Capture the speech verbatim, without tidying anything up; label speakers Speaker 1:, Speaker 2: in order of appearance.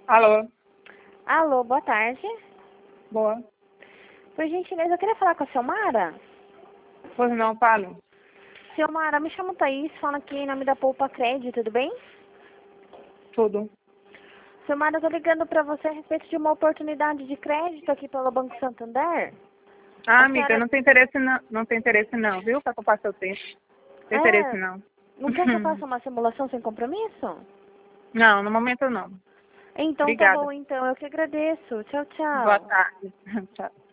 Speaker 1: Alô?
Speaker 2: Alô, boa tarde.
Speaker 1: Boa.
Speaker 2: Por gentileza, eu queria falar com a Silmara.
Speaker 1: Pois não, falo.
Speaker 2: Silmara, me chamo Thaís, falo aqui em nome da Poupa Crédito, tudo bem?
Speaker 1: Tudo.
Speaker 2: Silmara, eu tô ligando pra você a respeito de uma oportunidade de crédito aqui pelo Banco Santander.
Speaker 1: Ah,
Speaker 2: A
Speaker 1: amiga,
Speaker 2: senhora...
Speaker 1: não tem interesse não, não tem interesse não, viu? Pra ocupar seu tempo. Não tem interesse
Speaker 2: É,
Speaker 1: não.
Speaker 2: não quer que eu faça uma simulação sem compromisso?
Speaker 1: Não, no momento não.
Speaker 2: Então tá
Speaker 1: Obrigada.
Speaker 2: bom, então. Eu que agradeço. Tchau,
Speaker 1: Boa
Speaker 2: tchau.
Speaker 1: tarde. Tchau.